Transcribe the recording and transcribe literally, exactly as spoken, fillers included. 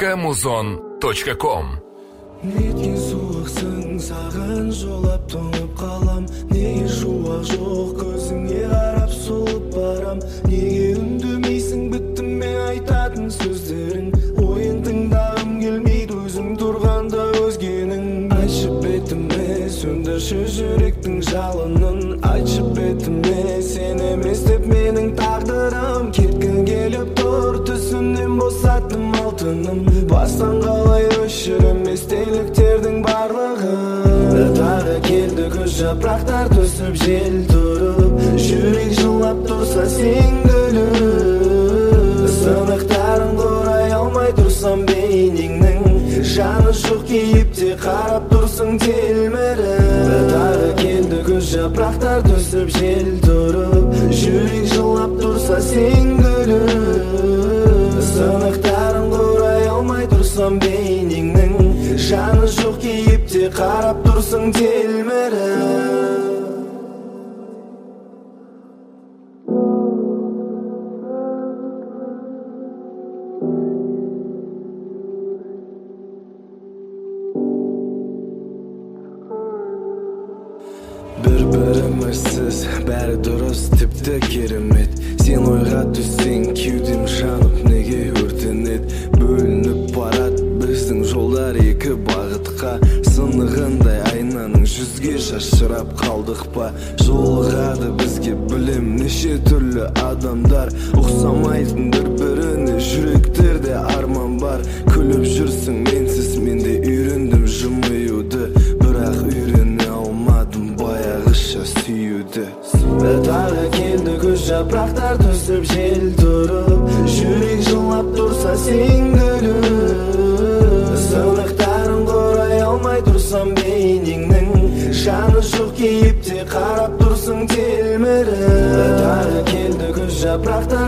точка музон точка ком. Неткен суықсың, саған жолап тоңып қалам. Неге шуақ жоқ, көзіңе қарап солып барам. Неге үндемейсің, біттім мен айтатын сөздерің. Ойын тыңдағым келмейді, өзің тұрғанда өзгенің. Айтшы бетіме, сөндірші жүректің жалынын. Айтшы бетіме, сен емес деп менің тағдырым. Кеткің келіп тұр, түсінен босаттым алтыным. Бастан қалай өшірем естеліктердің барлығы. Тағы келді күз, жапырақтар түсіп жел тұрып. Жүрек жылап тұрса сен күліп. Сынықтарын құрай алмай тұрсам бейнеңнің. Жаны жоқ кейіпте қарап тұрсың телміріп. Тағы келді күз, жапырақтар түсіп жел тұрып. Жүрек жылап тұрса сен күліп. Сынықтарын құрай алмай тұрсам бейнеңнің. Жаны жоқ кейіпте қарап тұрсың телміріп. Бір-бірімізсіз бәрі дұрыс, тіпті керемет. Сен ойға түссең кеудем жанып неге өртенет. Бөлініп барат біздің жолдар екі бағытқа. Сынығындай айнаның жүзге шашырап қалдық па. Жолығады бізге білем неше түрлі адамдар. Ұқсамайтын бір-біріне жүректерде арман бар. Күліп жүрсің менсіз, менде үйрендім жымиюды. Бірақ үйрене алмадым баяғыша сүюді. Тағы келді күз, жапырақтар түсіп жел тұрып. Жүрек жылап тұрса сен күліп. Сынықтарын құрай алмай тұрсам бейнеңнің. Жаны жоқ кейіпте қарап тұрсың телміріп. Тағы келді күз, жапырақтар